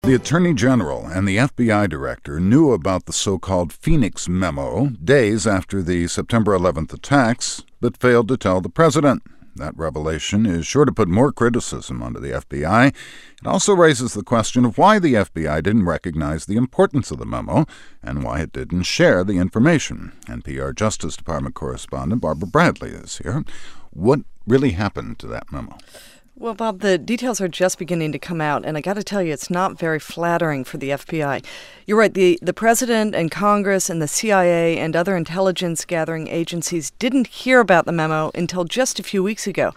The Attorney General and the FBI Director knew about the so-called Phoenix Memo days after the September 11th attacks, but failed to tell the President. That revelation is sure to put more criticism onto the FBI. It also raises the question of why the FBI didn't recognize the importance of the memo and why it didn't share the information. NPR Justice Department correspondent Barbara Bradley is here. What really happened to that memo? Well, Bob, the details are just beginning to come out, and I got to tell you, it's not very flattering for the FBI. You're right, the president and Congress and the CIA and other intelligence-gathering agencies didn't hear about the memo until just a few weeks ago.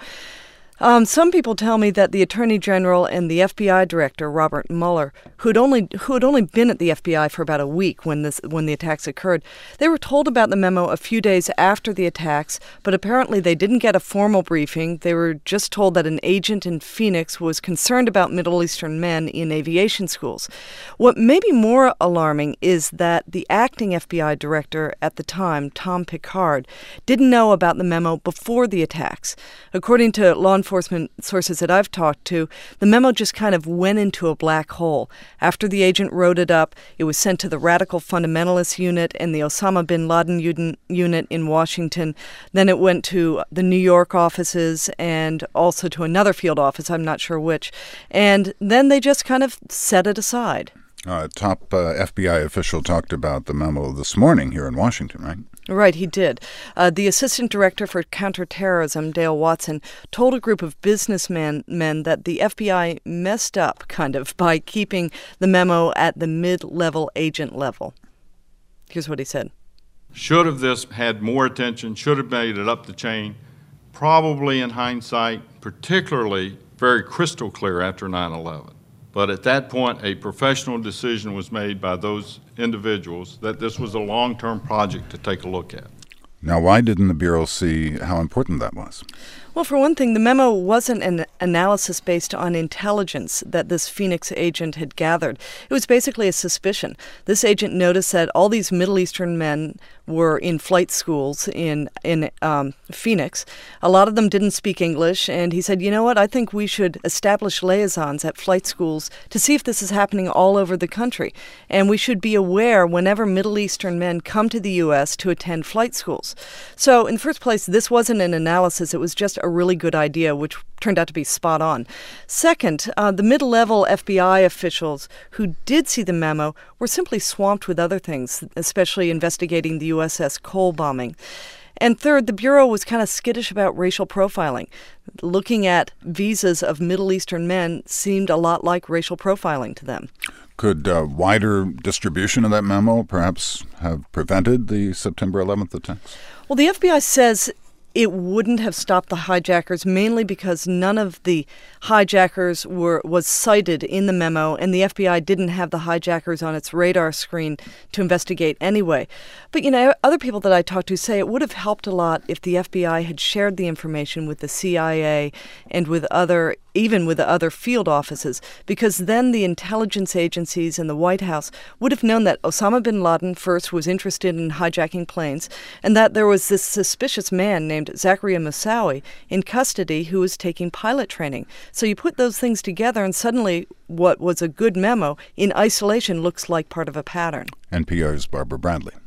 Some people tell me that the Attorney General and the FBI Director, Robert Mueller, who had only been at the FBI for about a week when the attacks occurred, they were told about the memo a few days after the attacks, but apparently they didn't get a formal briefing. They were just told that an agent in Phoenix was concerned about Middle Eastern men in aviation schools. What may be more alarming is that the acting FBI Director at the time, Tom Pickard, didn't know about the memo before the attacks. According to law enforcement sources that I've talked to, the memo just kind of went into a black hole. After the agent wrote it up, it was sent to the Radical Fundamentalist Unit and the Osama bin Laden unit in Washington. Then it went to the New York offices and also to another field office, I'm not sure which. And then they just kind of set it aside. Top FBI official talked about the memo this morning here in Washington, right? Right, he did. The Assistant Director for Counterterrorism, Dale Watson, told a group of businessmen that the FBI messed up, kind of, by keeping the memo at the mid-level agent level. Here's what he said. Should have this had more attention, should have made it up the chain, probably in hindsight, particularly very crystal clear after 9/11. But at that point, a professional decision was made by those individuals that this was a long-term project to take a look at. Now, why didn't the Bureau see how important that was? Well, for one thing, the memo wasn't an analysis based on intelligence that this Phoenix agent had gathered. It was basically a suspicion. This agent noticed that all these Middle Eastern men were in flight schools in Phoenix. A lot of them didn't speak English, and he said, you know what, I think we should establish liaisons at flight schools to see if this is happening all over the country. And we should be aware whenever Middle Eastern men come to the U.S. to attend flight schools. So, in the first place, this wasn't an analysis. It was just a really good idea, which turned out to be spot on. Second, the mid-level FBI officials who did see the memo were simply swamped with other things, especially investigating the USS Cole bombing. And third, the Bureau was kind of skittish about racial profiling. Looking at visas of Middle Eastern men seemed a lot like racial profiling to them. Could wider distribution of that memo perhaps have prevented the September 11th attacks? Well, the FBI says it wouldn't have stopped the hijackers, mainly because none of the hijackers was cited in the memo, and the FBI didn't have the hijackers on its radar screen to investigate anyway. But, you know, other people that I talked to say it would have helped a lot if the FBI had shared the information with the CIA and even with the other field offices, because then the intelligence agencies and the White House would have known that Osama bin Laden first was interested in hijacking planes, and that there was this suspicious man named Zakaria Moussaoui in custody who was taking pilot training. So you put those things together, and suddenly what was a good memo in isolation looks like part of a pattern. NPR's Barbara Bradley.